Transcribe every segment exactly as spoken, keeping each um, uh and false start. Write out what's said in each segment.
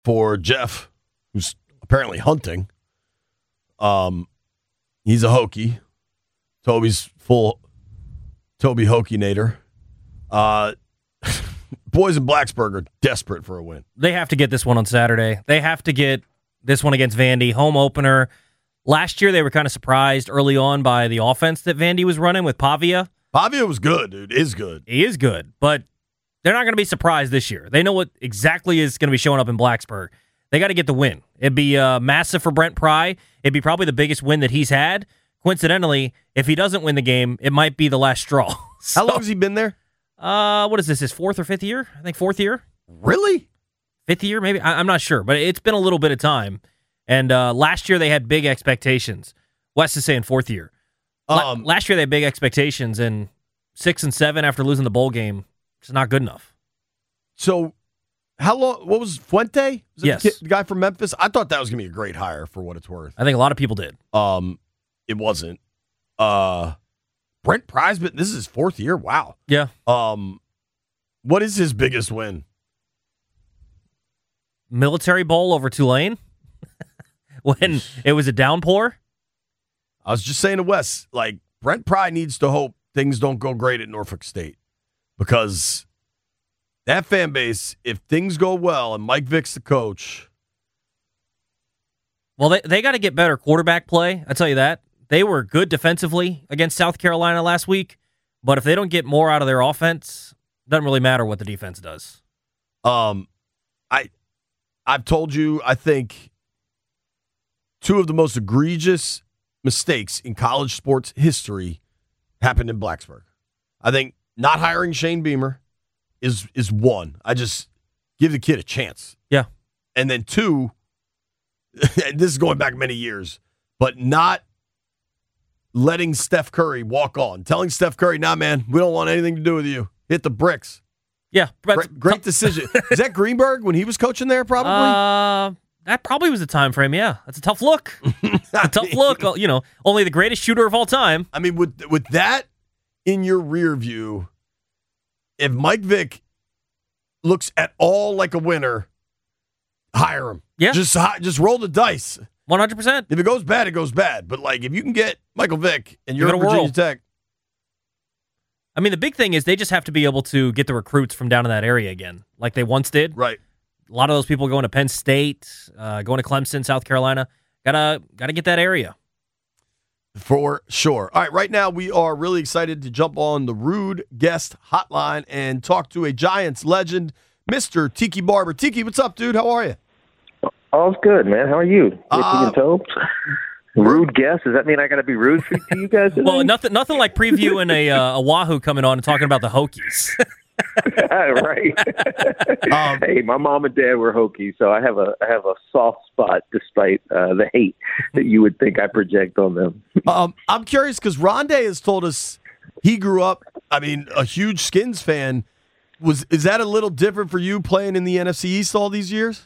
for Jeff, who's apparently hunting. Um, he's a Hokie. Toby's full Toby Hokie-nator. Uh, boys in Blacksburg are desperate for a win. They have to get this one on Saturday. They have to get this one against Vandy, home opener. Last year, they were kind of surprised early on by the offense that Vandy was running with Pavia. Pavia was good, dude. Is good. He is good, but they're not going to be surprised this year. They know what exactly is going to be showing up in Blacksburg. They got to get the win. It'd be uh, massive for Brent Pry. It'd be probably the biggest win that he's had. Coincidentally, if he doesn't win the game, it might be the last straw. So, how long has he been there? Uh, what is this, his fourth or fifth year? I think fourth year. Really? Fifth year, maybe? I- I'm not sure, but it's been a little bit of time. And uh, last year they had big expectations. Wes is saying fourth year. La- Um, last year they had big expectations, and six and seven after losing the bowl game, it's not good enough. So, how long? What was Fuente? Was that Yes. the, kid, the guy from Memphis. I thought that was gonna be a great hire for what it's worth. I think a lot of people did. Um, it wasn't. Uh, Brent Pry's, but this is his fourth year. Wow. Yeah. Um, what is his biggest win? Military Bowl over Tulane when it was a downpour. I was just saying to Wes, like Brent Pry needs to hope things don't go great at Norfolk State because that fan base, if things go well and Mike Vick's the coach. Well, they, they got to get better quarterback play. I tell you that. They were good defensively against South Carolina last week, but if they don't get more out of their offense, it doesn't really matter what the defense does. Um, I, I've told you, I think two of the most egregious mistakes in college sports history happened in Blacksburg. I think not hiring Shane Beamer is is one. I just give the kid a chance. Yeah. And then two, and this is going back many years, but not letting Steph Curry walk on. Telling Steph Curry, nah, man, we don't want anything to do with you. Hit the bricks. Yeah. Great, great decision. Is that Greenberg when he was coaching there, probably? Uh, that probably was the time frame, yeah. That's a tough look. a tough look. You know, only the greatest shooter of all time. I mean, with with that in your rear view, if Mike Vick looks at all like a winner, hire him. Yeah. Just, hi- just roll the dice. one hundred percent. If it goes bad, it goes bad. But, like, if you can get Michael Vick and you're Give at it a Virginia whirl. Tech. I mean, the big thing is they just have to be able to get the recruits from down in that area again, like they once did. Right. A lot of those people going to Penn State, uh, going to Clemson, South Carolina. Gotta gotta get that area. For sure. All right, right now we are really excited to jump on the Rude Guest Hotline and talk to a Giants legend, Mister Tiki Barber. Tiki, what's up, dude? How are you? All's good, man. How are you? Ricky Uh, and Tobes? Rude guest? Does that mean I got to be rude for, to you guys today? Well, nothing nothing like previewing a uh, a Wahoo coming on and talking about the Hokies. right. Um, hey, my mom and dad were Hokies, so I have a I have a soft spot despite uh, the hate that you would think I project on them. Um, I'm curious because Rondé has told us he grew up, I mean, a huge Skins fan. Was Is that a little different for you playing in the N F C East all these years?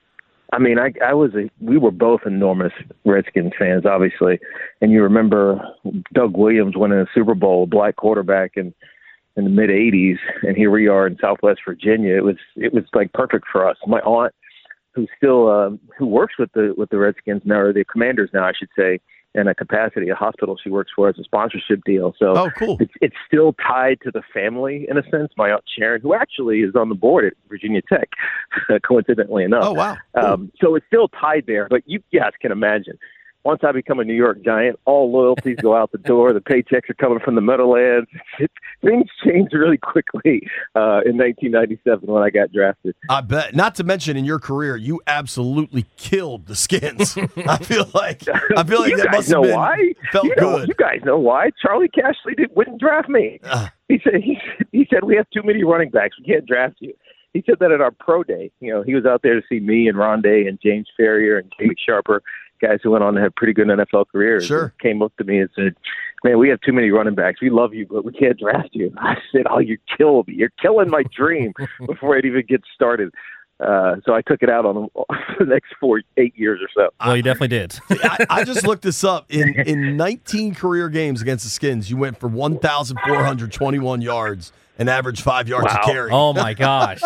I mean, I, I was a, we were both enormous Redskins fans, obviously. And you remember Doug Williams winning a Super Bowl, black quarterback in, in the mid eighties. And here we are in Southwest Virginia. It was, it was like perfect for us. My aunt, who's still, uh, who works with the, with the Redskins now, or the Commanders now, I should say, in a capacity, a hospital she works for as a sponsorship deal. So Oh, cool. it's, it's still tied to the family in a sense. My aunt Sharon, who actually is on the board at Virginia Tech, coincidentally enough. Oh, wow. Cool. Um, so it's still tied there. But you guys can imagine, once I become a New York Giant, all loyalties go out the door. The paychecks are coming from the Meadowlands. It, things changed really quickly uh, in nineteen ninety-seven when I got drafted. I bet. Not to mention in your career, you absolutely killed the Skins. I feel like I feel like you that guys must have know been why? felt you know, good. You guys know why. Charlie Cashley did, wouldn't draft me. Uh, He said he, he said we have too many running backs. We can't draft you. He said that at our pro day. You know, he was out there to see me and Rondé and James Ferrier and Jamie Sharper, guys who went on to have pretty good N F L careers. Sure. And came up to me and said, "Man, we have too many running backs. We love you, but we can't draft you." I said, "Oh, you killed me. You're killing my dream before it even gets started." Uh, so I took it out on them for the next four, eight years or so. Well, you definitely did. I, I just looked this up. In in nineteen career games against the Skins, you went for one thousand four hundred twenty-one yards and averaged five yards Wow. a carry. Oh, my gosh.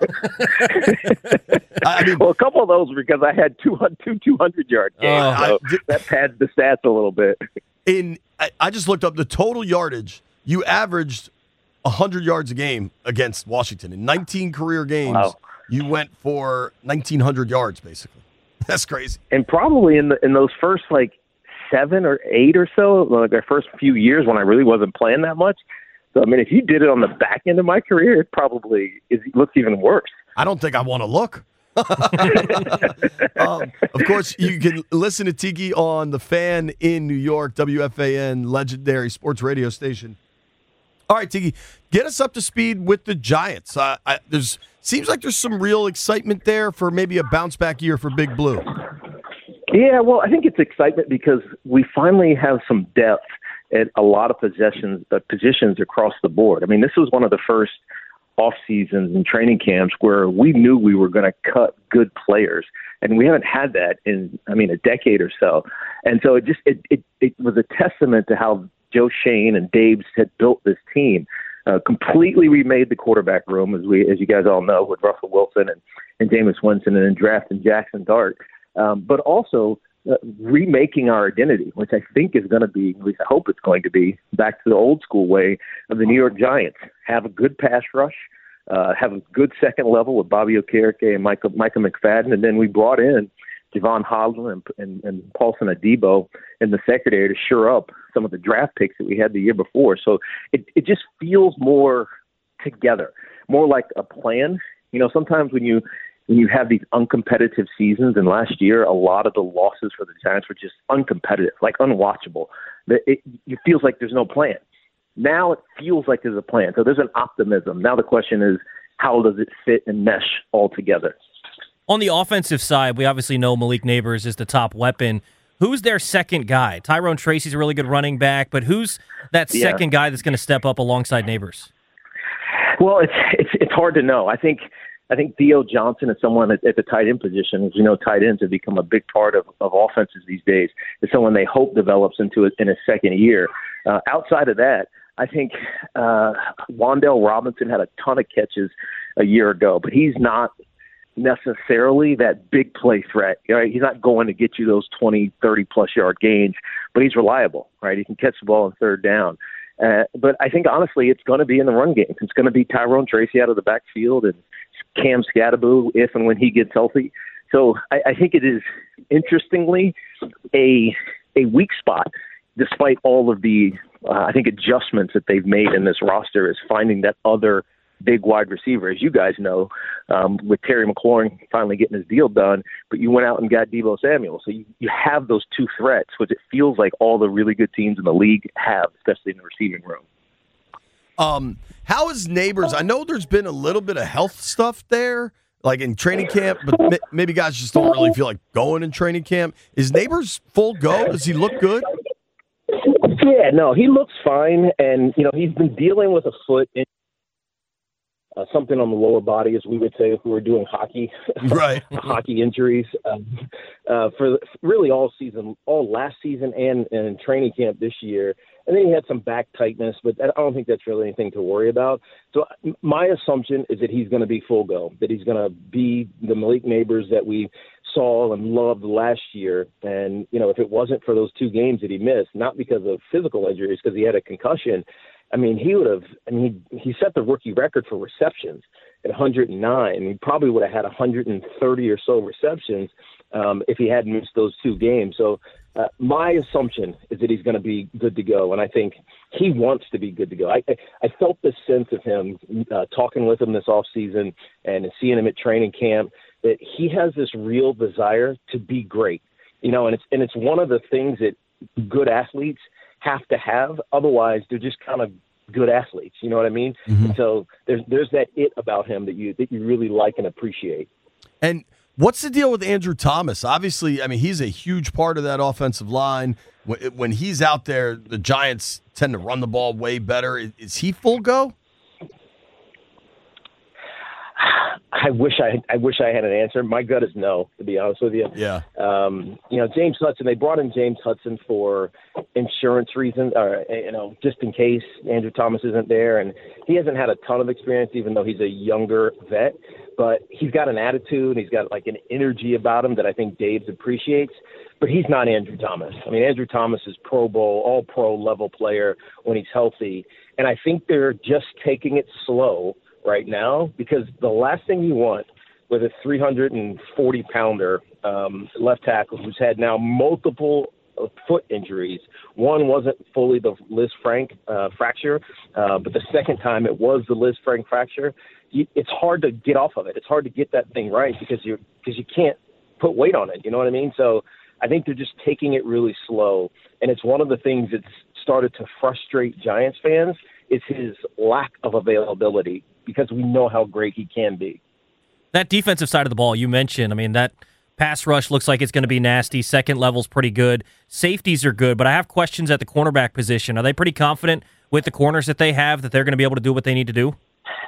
I mean, Well, a couple of those were because I had two hundred-yard games, Oh. so I- that pads the stats a little bit. in I, I just looked up the total yardage. You averaged one hundred yards a game against Washington. In nineteen career games, Wow. you went for nineteen hundred yards, basically. That's crazy. And probably in the in those first like seven or eight or so, like our first few years when I really wasn't playing that much. So I mean, if you did it on the back end of my career, it probably it looks even worse. I don't think I want to look. um, of course, you can listen to Tiki on The Fan in New York, W F A N, legendary sports radio station. All right, Tiki, get us up to speed with the Giants. Uh, I, there's seems like there's some real excitement there for maybe a bounce back year for Big Blue. Yeah, well, I think it's excitement because we finally have some depth at a lot of possessions, uh, positions across the board. I mean, this was one of the first off seasons and training camps where we knew we were going to cut good players, and we haven't had that in, I mean, a decade or so. And so it just it it, it was a testament to how Joe Shane and Daves had built this team. Uh, completely remade the quarterback room, as we, as you guys all know, with Russell Wilson and, and Jameis Winston, and then drafting Jackson Dart. Um, but also uh, remaking our identity, which I think is going to be, at least I hope it's going to be, back to the old school way of the New York Giants. Have a good pass rush, uh, have a good second level with Bobby Okereke and Micah, Micah McFadden, and then we brought in Javon Holland and, and, and Paulson Adebo in the secondary to shore up some of the draft picks that we had the year before. So it, it just feels more together, more like a plan. You know, sometimes when you when you have these uncompetitive seasons, and last year a lot of the losses for the Giants were just uncompetitive, like unwatchable. It, it feels like there's no plan. Now it feels like there's a plan. So there's an optimism. Now the question is, how does it fit and mesh all together? On the offensive side, we obviously know Malik Neighbors is the top weapon. Who's their second guy? Tyrone Tracy's a really good running back, but who's that Yeah. second guy that's going to step up alongside Neighbors? Well, it's it's it's hard to know. I think I think Theo Johnson is someone at, at the tight end position. As you know, tight ends have become a big part of, of offenses these days. Is someone they hope develops into it in his second year. Uh, outside of that, I think uh, Wan'Dale Robinson had a ton of catches a year ago, but he's not necessarily that big play threat. Right? He's not going to get you those twenty, thirty plus yard gains, but he's reliable. Right? He can catch the ball on third down. Uh, but I think, honestly, it's going to be in the run game. It's going to be Tyrone Tracy out of the backfield and Cam Scatteraboo if and when he gets healthy. So I, I think it is, interestingly, a a weak spot, despite all of the, uh, I think, adjustments that they've made in this roster, is finding that other big wide receiver. As you guys know, um, with Terry McLaurin finally getting his deal done, but you went out and got Deebo Samuel. So you, you have those two threats, which it feels like all the really good teams in the league have, especially in the receiving room. Um, how is Neighbors? I know there's been a little bit of health stuff there, like in training camp, but maybe guys just don't really feel like going in training camp. Is Neighbors full go? Does he look good? Yeah, no, he looks fine, and you know he's been dealing with a foot in, uh, something on the lower body, as we would say if we were doing hockey, Right? hockey injuries um, uh, for really all season, all last season, and and in training camp this year. And then he had some back tightness, but I don't think that's really anything to worry about. So my assumption is that he's going to be full go, that he's going to be the Malik Neighbors that we saw and loved last year. And, you know, if it wasn't for those two games that he missed, not because of physical injuries, because he had a concussion, I mean, he would have, I mean, he, he set the rookie record for receptions at one hundred nine. He probably would have had one hundred thirty or so receptions um, if he hadn't missed those two games. So uh, my assumption is that he's going to be good to go. And I think he wants to be good to go. I, I, I felt this sense of him uh, talking with him this offseason and seeing him at training camp, that he has this real desire to be great, you know, and it's, and it's one of the things that good athletes have to have. Otherwise they're just kind of good athletes. You know what I mean? Mm-hmm. So there's, there's that it about him that you, that you really like and appreciate. And what's the deal with Andrew Thomas? Obviously, I mean, he's a huge part of that offensive line. When he's out there, the Giants tend to run the ball way better. Is he full go? I wish I I wish I had an answer. My gut is no, to be honest with you. Yeah. Um, you know, James Hudson, they brought in James Hudson for insurance reasons, or, you know, just in case Andrew Thomas isn't there. And he hasn't had a ton of experience, even though he's a younger vet. But he's got an attitude, he's got like an energy about him that I think Dave's appreciates. But he's not Andrew Thomas. I mean, Andrew Thomas is Pro Bowl, all pro level player when he's healthy. And I think they're just taking it slow right now, because the last thing you want with a three hundred forty pounder um, left tackle who's had now multiple uh, foot injuries. One wasn't fully the Liz Frank uh, fracture, uh, but the second time it was the Liz Frank fracture. You, it's hard to get off of it. It's hard to get that thing right because you because you can't put weight on it. You know what I mean? So I think they're just taking it really slow, and it's one of the things that's started to frustrate Giants fans is his lack of availability, because we know how great he can be. That defensive side of the ball you mentioned, I mean, that pass rush looks like it's going to be nasty. Second level's pretty good. Safeties are good, but I have questions at the cornerback position. Are they pretty confident with the corners that they have that they're going to be able to do what they need to do?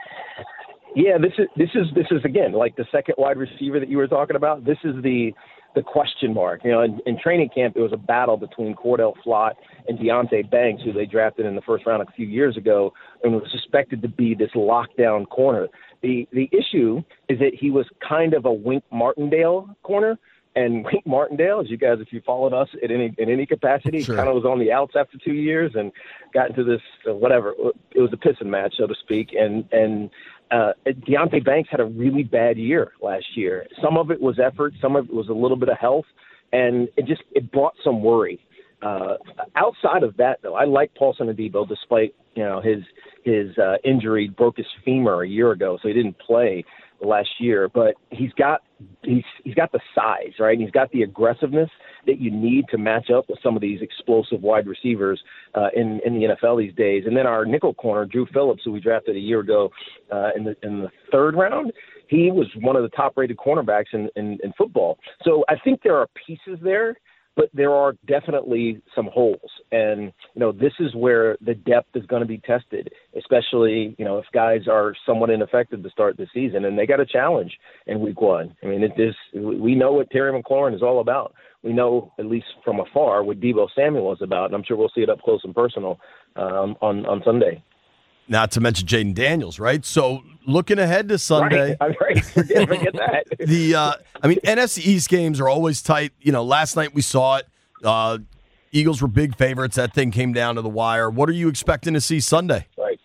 Yeah, this is this is this is again like the second wide receiver that you were talking about. This is the the question mark. You know, in, in training camp, there was a battle between Cordell Flott and Deonte Banks, who they drafted in the first round a few years ago, and was suspected to be this lockdown corner. The the issue is that he was kind of a Wink Martindale corner, and Wink Martindale, as you guys, if you followed us in any in any capacity, sure. kind of was on the outs after two years and got into this uh, whatever. It was a pissing match, so to speak, and and. Uh, Deonte Banks had a really bad year last year. Some of it was effort, some of it was a little bit of health, and it just it brought some worry. Uh, outside of that, though, I like Paulson Adebo, despite you know his his uh, injury, broke his femur a year ago, so he didn't play last year. But he's got he's he's got the size, right? And he's got the aggressiveness that you need to match up with some of these explosive wide receivers uh, in in the N F L these days. And then our nickel corner, Drew Phillips, who we drafted a year ago uh, in the in the third round, he was one of the top-rated cornerbacks in, in, in football. So I think there are pieces there, but there are definitely some holes. And, you know, this is where the depth is going to be tested, especially, you know, if guys are somewhat ineffective to start the season, and they got a challenge in week one. I mean, it is, we know what Terry McLaurin is all about. We know, at least from afar, what Deebo Samuel is about, and I'm sure we'll see it up close and personal um, on, on Sunday. Not to mention Jaden Daniels, right? So looking ahead to Sunday, right. I'm right. Forget, forget that. the uh, I mean, N F C East games are always tight. You know, last night we saw it. Uh, Eagles were big favorites. That thing came down to the wire. What are you expecting to see Sunday? Right.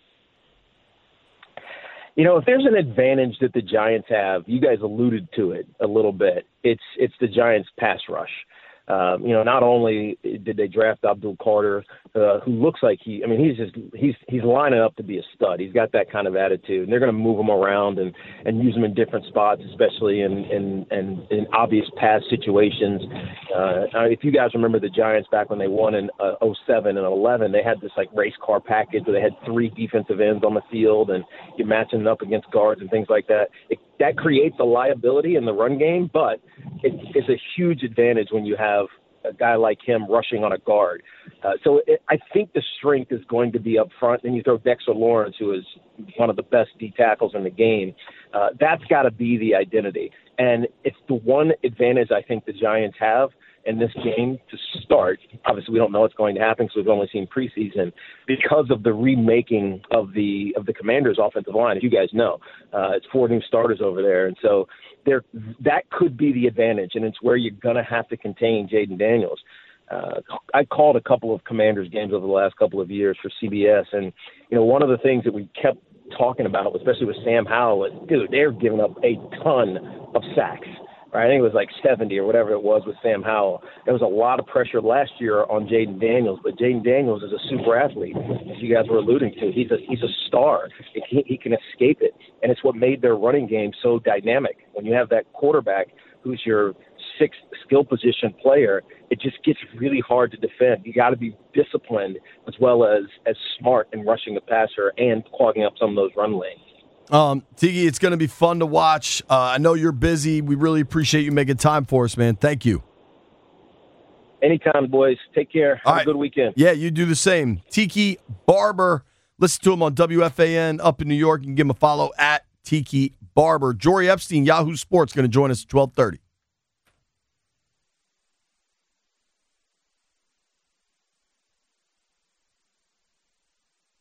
You know, if there's an advantage that the Giants have, you guys alluded to it a little bit. It's it's the Giants' pass rush. Um, you know, not only did they draft Abdul Carter, uh, who looks like he, I mean, he's just, he's, he's lining up to be a stud. He's got that kind of attitude, and they're going to move him around and, and use him in different spots, especially in, in, in, in obvious pass situations. Uh, if you guys remember the Giants back when they won in uh, oh seven and eleven, they had this like race car package where they had three defensive ends on the field and you're matching them up against guards and things like that. It, that creates a liability in the run game, but it, it's a huge advantage when you have a guy like him rushing on a guard. Uh, so it, I think the strength is going to be up front. And you throw Dexter Lawrence, who is one of the best D tackles in the game. Uh, that's got to be the identity. And it's the one advantage I think the Giants have in this game to start. Obviously, we don't know what's going to happen because we've only seen preseason, because of the remaking of the of the Commanders' offensive line. As you guys know, uh, it's four new starters over there, and so there that could be the advantage, and it's where you're going to have to contain Jaden Daniels. Uh, I called a couple of Commanders games over the last couple of years for C B S, and you know one of the things that we kept talking about, especially with Sam Howell, was, dude, they're giving up a ton of sacks. Right? I think it was like seventy or whatever it was with Sam Howell. There was a lot of pressure last year on Jaden Daniels, but Jaden Daniels is a super athlete, as you guys were alluding to. He's a he's a star. He, he can escape it, and it's what made their running game so dynamic. When you have that quarterback who's your sixth skill position player, it just gets really hard to defend. You got to be disciplined as well as as smart in rushing the passer and clogging up some of those run lanes. Um, Tiki, it's going to be fun to watch. Uh, I know you're busy. We really appreciate you making time for us, man. Thank you. Anytime, boys. Take care. Have All a right. good weekend. Yeah, you do the same. Tiki Barber. Listen to him on W F A N up in New York. You can give him a follow at Tiki Barber. Jory Epstein, Yahoo Sports, going to join us at twelve thirty.